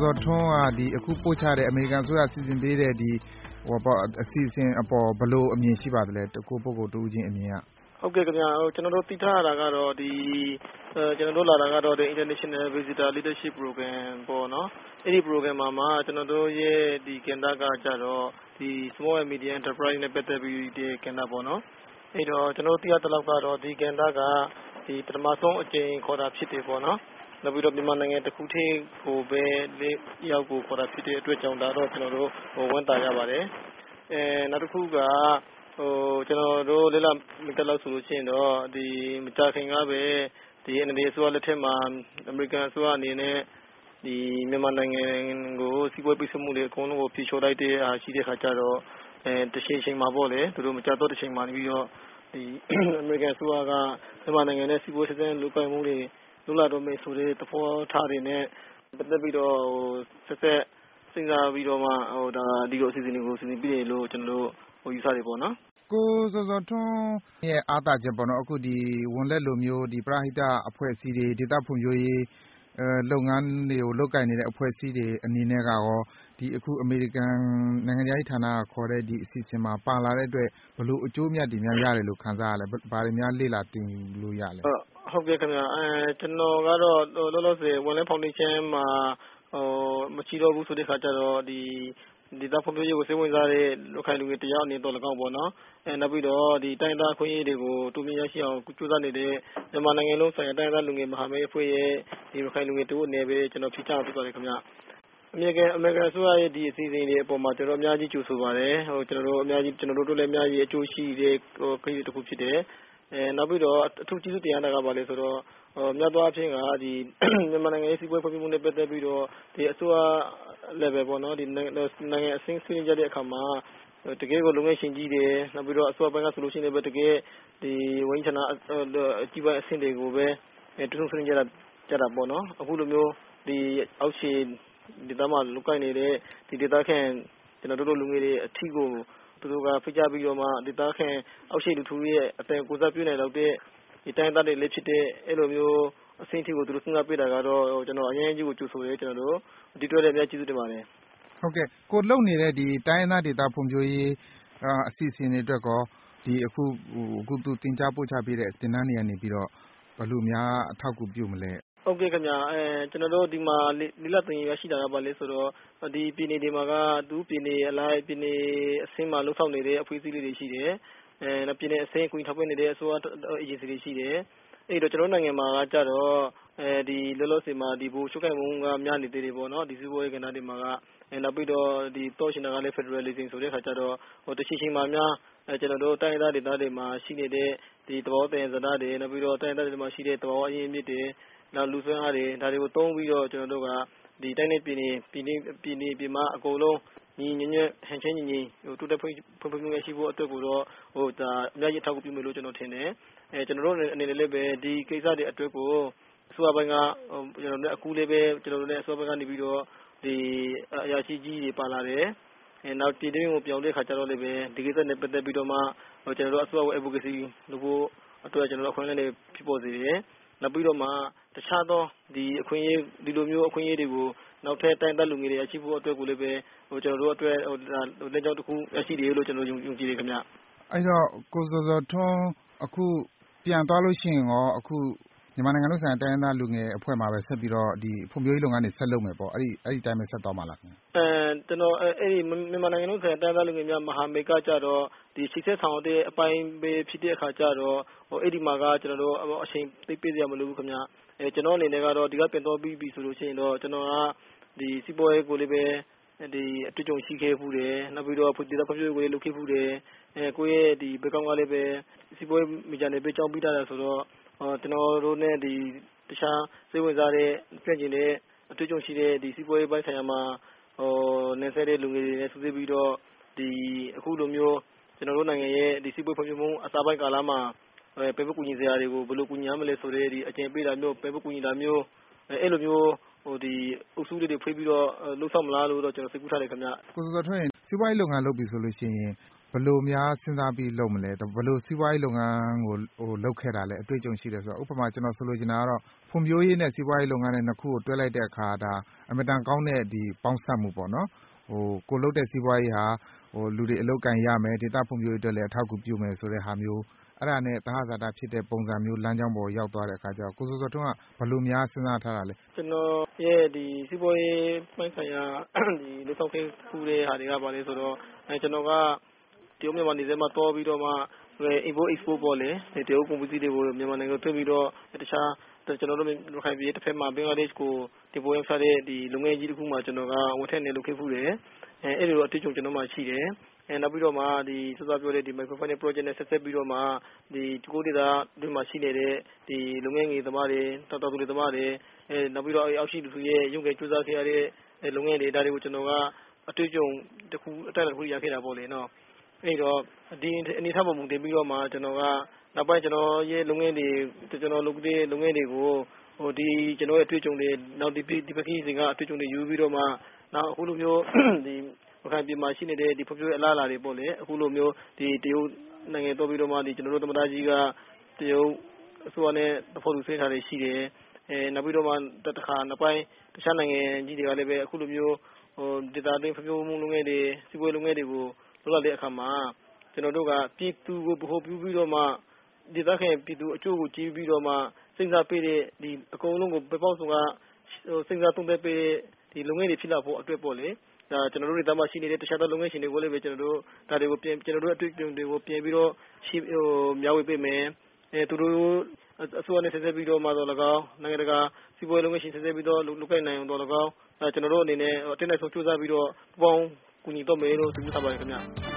ဇော်ထွန်းကအခုပို့ချတဲ့အမေရိကန်အစိုးရစီစဉ်ပေးတဲ့အစီအစဉ်အပေါ်ဘယ်လိုအမြင်ရှိပါသလဲကိုပုဂ္ဂိုလ်တဦးချင်းအမြင်ကဟုတ်ကဲ့ခင်ဗျာကျွန်တော်တို့သိထားရတာကတော့ကျွန်တော်တို့လာတာကတော့ International Visitor Leadership Program ပေါ့နော်အဲ့ဒီ program မှာကျွန်တော်တို့ရဲ့ကဏ္ဍကကြတော့Small and Medium Enterprise နဲ့ပတ်သက်ပြီးကဏ္ဍပေါ့နော်အဲ့တော့ကျွန်တော်တို့သိရတဲ့လောက်ကတော့ဒီကဏ္ဍကပထမဆုံးအကြိမ်ခေါ်တာဖြစ်တယ်ပေါ့နော်နောက်ပြီးတော့မြန်မာနိုင်ငံတစ်ခုထဲကိုပဲရောက်ကိုခေါ်တာဖြစ်တဲ့အတွက်ကြောင့်ဒါတော့ကျွန်တော်တို့ဝန်တာရပါတယ်နောက်တစ်ခုကကျွန်တော်တို့လက်လမတက်လို့ဆိုလို့ရှိရင်တော့မကြာခင်ကပဲNLD အစိုးရလက်ထက်မှာအမေရိကန်အစိုးရအနေနဲ့မြန်မာနိုင်ငံကိုစီးပွားပိတ်ဆို့မှုတွေအကုန်လုံးကိုဖြေလျှော်လိုက်တဲ့အားရှိတဲ့ခါကျတော့တစ်ချိန်မှာပေါ့လေသူတို့မကြတော့တစ်ချိန်မှာပြီးတော့အမေရိကန်အစိုးရကမြန်မာနိုင်ငံနဲ့စီးပွားရေးဆက်လုပ်ကိုင်မှုတွေလုပ်လာတော့မယ်ဆိုတဲ့သဘောထားတွေနဲ့ပတ်သက်ပြီးတော့ဆက်စဉ်းစားပြီးတော့မှဒီလိုအစီအစဉ်တွေကိုစီစဉ်ပြီးတယ်လို့ကျွန်တော်တို့ယူဆတယ်ပေါ့နော်ကိုဇော်ဇော်ထွန်းရဲ့အားသာချက်ပေါ့နော်အခုဝန်လက်လိုမျိုးပရဟိတအဖွဲ့အစည်းတွေဒေသဖွံ့ဖြိုးရေးလုပ်ငန်းတွေကိုလုပ်ကိုင်နေတဲ့အဖွဲ့အစည်းတွေအနေနဲ့ကရောအခုအမေရိကန်နိုင်ငံခြားရေးဌာနကခေါ်တဲ့အစီအစဉ်မှာပါလာတဲ့အတွက်ဘယ်လိုအကျိုးအမြတ်တွေများရတယ်လို့ခံစားရလဲဘာတွေများလေ့လာသင်လို့ရလဲဟုတ်ကဲ့ခင်ဗျာကျွန်တော်ကတော့လောလောဆယ်ဝန်လက်ဖောင်ဒေးရှင်းမှာမရှိတော့ဘူးဆိုတဲ့ခါကျတော့ဒေသဖွံ့ဖြိုးရေးကိုစိတ်ဝင်စားတဲ့လူခိုင်လူငယ်တယောက်အနေနဲ့တော့၎င်းပေါ့နော်နောက်ပြီးတော့တိုင်းသားခွင့်ရေးတွေကိုတူမြင့်ရရှိအောင်ကြိုးစားနေတဲ့မြန်မာနိုင်ငံလုံးဆိုင်ရာတိုင်းသားလူငယ်မဟာမိတ်အဖွဲ့ရဲ့လူခိုင်လူငယ်တို့အနေနဲ့ကျွန်တော်ဖြေချပေးပါတယ်ခင်ဗျအမေရိကန်အစိုးရရဲ့အစီအစဉ်တွေအပေါ်မှာကျွန်တော်အများကြီးကြိုဆိုပါတယ်ကျွန်တော်တို့တို့လည်းအများကြီးအကျိုးရှိတဲ့ခရီးတစ်ခုဖြစ်တယ်နောက်ပြီးတော့အထူးကျေးဇူးတင်ရတာကပါလေဆိုတော့မြတ်သွားအဖြစ်ကမြန်မာနိုင်ငံရဲ့စီးပွားရေးဖွံ့ဖြိုးမှုနဲ့ပတ်သက်ပြီးတော့အစိုးရ level ပေါ့နော်နိုင်ငံအဆင့်ဆွေးနွေးကြတဲ့အခါမှာတကယ်ကိုလုံငယ်ရှင်ကြီးတယ်နောက်ပြီးတော့အစိုးရဘက်ကဆိုလို့ရှိရင်လည်းတကယ်ဝန်ကြီးဌာနအကြီးပိုင်းအဆင့်တွေကိုပဲတူတူဆွေးနွေးကြတာပေါ့နော်အခုလိုမျိုးအောက်ခြေဒေသမှာလူကိုင်နေတဲ့ဒေသခံကျွန်တော်တို့လူငယ်တွေအထီးကိုသူတို့ကဖိတ်ကြားပြီးတော့မှဒေသခံအောက်ခြေလူထုရဲ့အတန်ကိုစားပြုနိုင်တော့တဲ့တိုင်းသားတွေလည်းဖြစ်တဲ့အဲ့လိုမျိုးအဆင့်အထိကိုသူတို့စဉ်းစားပေးတာကတော့ကျွန်တော်အရင်ကြီးကိုကြိုဆိုတယ်ကျွန်တော်တို့ဒီတွေ့လည်းအများကြီးကျေးဇူးတင်ပါတယ်ဟုတ်ကဲ့ကိုလုပ်နေတဲ့တိုင်းသားဒေသဖွံ့ဖြိုးရေးအစီအစဉ်တွေအတွက်ကောအခုသူသင်ကြားပို့ချပေးတဲ့သင်တန်းတွေကနေပြီးတော့ဘယ်လိုများအထောက်အကူပြုမလဲဟုတ်ကဲ့ခင်ဗျာကျွန်တော်တို့ဒီမှာလိလသင်ရရှိတာကပါလေဆိုတော့ဒီပြည်နယ်တွေမှာကသူပြည်နယ်အလိုက်ပြည်နယ်အဆင့်မှာလှုပ်ဆောင်နေတဲ့အဖွဲ့အစည်းလေးတွေရှိတယ်နောက်ပြည်နယ်အဆင့်ကိုထောက်ပံ့နေတဲ့အစိုးရအေဂျင်စီတွေရှိတယ်အဲ့တော့ကျွန်တော်နိုင်ငံမှာကကြတော့လောလောဆယ်မှာဘူချုပ်ကိုင်မှုကများနေသေးတယ်ပေါ့နော်စီးပွားရေးကဏ္ဍတွေမှာကနောက်ပြီးတော့တောရှင်တာကလည်း Federalism ဆိုတဲ့ခါကျတော့တစ်ချိန်မှာများကျွန်တော်တို့တိုင်းသားဒေသတွေမှာရှိနေတဲ့သဘောတရားစကားတွေနောက်ပြီးတော့တိုင်းသားတွေမှာရှိတဲ့သဘောအရင်းအမြစ်တွေနောက်လူစွမ်းအားတွေဒါတွေကိုသုံးပြီးတော့ကျွန်တော်တို့ကတိုင်းနဲ့ပြည်နယ်ပြည်မအကုန်လုံးညီညွတ်ဟန်ချင်းညီတိုးတက်ဖွံ့ဖြိုးမှုရှိဖို့အတွက်ကိုတော့ဒါအများကြီးထောက်ကူပြုမယ်လို့ကျွန်တော်ထင်တယ်ကျွန်တော်တို့အနေနဲ့လည်းပဲဒီကိစ္စတွေအတွက်ကိုအစိုးရဘက်ကကျွန်တော်တို့အခုလည်းပဲကျွန်တော်တို့လည်းအစိုးရဘက်ကနေပြီးတော့အရာရှိကြီးတွေပါလာတယ်နောက်ပြည်တွင်းကိုပြောင်းတဲ့ခါကျတော့လည်းပဲဒီကိစ္စနဲ့ပတ်သက်ပြီးတော့မှကျွန်တော်တို့အစိုးရရဲ့ advocacy လုပ်ဖို့အတွက်ကျွန်တော်တို့အခွင့်အရေးတွေဖြစ်ပေါ်စေတယ်နောက်ပြီးတော့မှတခြားသောအခွင့်အရေးဒီလိုမျိုးအခွင့်အရေးတွေကိုနောက်ထပ်တိုင်းသားလူငယ်တွေအချိဖို့အတွက်ကိုလည်းပဲကျွန်တော်တို့အတွက်လက်ကြောင်းတစ်ခုရရှိတယ်လို့ကျွန်တော်ယုံကြည်တယ်ခင်ဗျအဲ့တော့ကိုဇော်ဇော်ထွန်းအခုပြန်သွားလို့ရှိရင်ရောအခုမြန်မာနိုင်ငံလုံးဆိုင်ရာတိုင်းသားလူငယ်အဖွဲ့မှာပဲဆက်ပြီးတော့ဖွံ့ဖြိုးရေးလုပ်ငန်းတွေဆက်လုပ်မယ်ပေါ့အဲ့ဒီတိုင်းပဲဆက်သွားမှာလားခင်ဗျကျွန်တော်မြန်မာနိုင်ငံလုံးဆိုင်ရာတိုင်းသားလူငယ်များမဟာမိတ်ကကြတော့ရှိဆက်ဆောင်တဲ့အပိုင်းပဲဖြစ်တဲ့အခါကျတော့အဲ့ဒီမှာကကျွန်တော်တို့အချိန်သိပေးစရာမလိုဘူးခင်ဗျကျွန်တော်အနေနဲ့ကတော့ဒီကပြန်သွားပြီးဆိုလို့ရှိရင်တော့ကျွန်တော်ကစီးပွားရေးကိုလည်းပဲအတွေ့အကြုံရှိခဲ့ဘူးတယ်နောက်ပြီးတော့ဒေသဖွံ့ဖြိုးရေးကိုလည်းလုပ်ခဲ့ဘူးတယ်ကိုယ့်ရဲ့ဘက်ကလည်းပဲစီးပွားရေးမိကြနယ်ပဲကြောင်းပြီးတာဆိုတော့ကျွန်တော်တို့နဲ့တခြားစိတ်ဝင်စားတဲ့ပြင်ကျင်တဲ့အတွေ့အကြုံရှိတဲ့စီးပွားရေးပိုင်းဆိုင်ရာမှာနေဆက်တဲ့လူငယ်တွေနဲ့ဆွေးနွေးပြီးတော့အခုလိုမျိုးကျွန်တော်တို့နိုင်ငံရဲ့စီးပွားရေးဖွံ့ဖြိုးမှုအစားပိုင်းကာလမှာပဲကူညီစရာတွေကိုဘယ်လိုကူညီရမလဲဆိုတဲ့အကျင့်ပေးတာမျိုးပဲကူညီတာမျိုးအဲ့လိုမျိုးအုပ်စုလေးတွေဖွေးပြီးတော့လှုပ်ဆောင်မလားလို့တော့ကျွန်တော်စိတ်ကူးထားတယ်ခင်ဗျကိုစောထွန်းစီးပွားရေးလုပ်ငန်းလုပ်ပြီဆိုလို့ရှိရင်ဘယ်လိုများစဉ်းစားပြီးလုပ်မလဲဘယ်လိုစီးပွားရေးလုပ်ငန်းကိုလုပ်ခဲ့တာလဲအတွေ့အကြုံရှိတယ်ဆိုတော့ဥပမာကျွန်တော်ဆိုလိုချင်တာကတော့ဖွံ့ဖြိုးရေးနဲ့စီးပွားရေးလုပ်ငန်းနဲ့နှစ်ခုကိုတွဲလိုက်တဲ့အခါဒါအမတန်ကောင်းတဲ့ပေါင်းစပ်မှုပေါ့နော်ကိုလုပ်တဲ့စီးပွားရေးဟာလူတွေအလုပ်ကိုင်ရမယ်ဒေသဖွံ့ဖြိုးရေးအတွက်လည်းအထောက်အကူပြုမယ်ဆိုတဲ့ဟာမျိုးအဲ့ဒါနဲ့သဟဇာတဖြစ်တဲ့ပုံစံမျိုးလမ်းကြောင်းပေါ်ရောက်သွားတဲ့အခါကျတော့ကိုစောစောထွန်းကဘယ်လိုများစဉ်းစားထားတာလဲကျွန်တော်ရဲ့စီးပွားရေးပိုင်းဆိုင်ရာလုပ်ဆောင်ခဲ့ဖူးတဲ့ဟာတွေကပါလဲဆိုတော့ကျွန်တော်ကတရုတ်မြန်မာနယ်စပ်မှာတောပြီးတော့မှimport export ပေါ့လေတရုတ်ကုန်ပစ္စည်းတွေကိုမြန်မာနိုင်ငံကိုသွင်းပြီးတော့တခြားကျွန်တော်တို့ရခိုင်ပြည်တစ်ဖက်မှာဘင်္ဂလားဒေ့ရှ်ကိုတင်ပို့ရစားတဲ့လုပ်ငန်းကြီးတစ်ခုမှာကျွန်တော်ကဝန်ထမ်းနေလုပ်ခဲ့ဖူးတယ်အဲ့ဒီလိုအတွေ့အကြုံကျွန်တော်မှရှိတယ်နောက်ပြီးတော့မှစောစောပြောတဲ့microfinance project နဲ့ဆက်ဆက်ပြီးတော့မှကိုဒေတာတွေမှာရှိနေတဲ့လုပ်ငန်းငယ်သမားတွေတော်တော်သူတွေသမားတွေနောက်ပြီးတော့အောက်ရှိလူတွေရဲ့ရုံးကကြိုးစားခဲ့ရတဲ့လုပ်ငန်းတွေဒါတွေကိုကျွန်တော်ကအတွေ့အကြုံတစ်ခုအတက်တစ်ခုရခဲ့တာပေါ့လေနော်အဲ့တော့အနေထားပေါ်မူတည်ပြီးတော့မှကျွန်တော်ကနောက်ပိုင်းကျွန်တော်ရဲ့လုပ်ငန်းတွေကျွန်တော်လုပ်တဲ့လုပ်ငန်းတွေကိုကျွန်တော်ရဲ့အတွေ့အကြုံတွေနောက်ဒီပကိစ္စကအတွေ့အကြုံတွေယူပြီးတော့မှနောက်အခုလိုမျိုးရခိုင်ပြည်မှာရှိနေတဲ့ဖွံ့ဖြိုးရေးအလားအလာတွေပေါ့လေအခုလိုမျိုးတရုတ်နိုင်ငံတော်ပြီးတော့မှကျွန်တော်တို့သမ္မတကြီးကတရုတ်အစိုးရနဲ့သဘောတူဆွေးနွေးထားတွေရှိတယ်နောက်ပြီးတော့မှတခါနောက်ပိုင်းတခြားနိုင်ငံကြီးတွေကလည်းပဲအခုလိုမျိုးဒေသတွင်းဖွံ့ဖြိုးမှုလုပ်ငန်းတွေစီးပွားရေးလုပ်ငန်းတွေကိုလုပ်လာတဲ့အခါမှာကျွန်တော်တို့ကပြည်သူကိုဗဟိုပြုပြီးတော့မှဒေသခံပြည်သူအကျိုးကိုကြည့်ပြီးတော့မှစဉ်းစားပေးတဲ့အကုန်လုံးကိုဘယ်ပေါက်ဆုံးကစဉ်းစားသုံးသပ်ပေးတဲ့လုပ်ငန်းတွေဖြစ်လာဖို့အတွက်ပေါ့လေဒါကျွန်တော်တို့ဒေသမှာရှိနေတဲ့တခြားသောလုပ်ငန်းရှင်တွေကိုလည်းပဲကျွန်တော်တို့ဒါတွေကိုကျွန်တော်တို့အတွေ့အကြုံတွေကိုပြင်ပြီးတော့မျှဝေပေးမယ်သူတို့အစိုးရနဲ့ဆက်ဆက်ပြီးတော့မှတော့၎င်းနိုင်ငံတကာစီးပွားရေးလုပ်ငန်းရှင်ဆက်ဆက်ပြီးတော့လုပ်ကိုင်နိုင်အောင်တော့၎င်းကျွန်တော်တို့အနေနဲ့အတင်းနဲ့ဆုံးစူးစမ်းပြီးတော့ပေါင်းကူညီတော့မယ်လို့သူထားပါတယ်ခင်ဗျ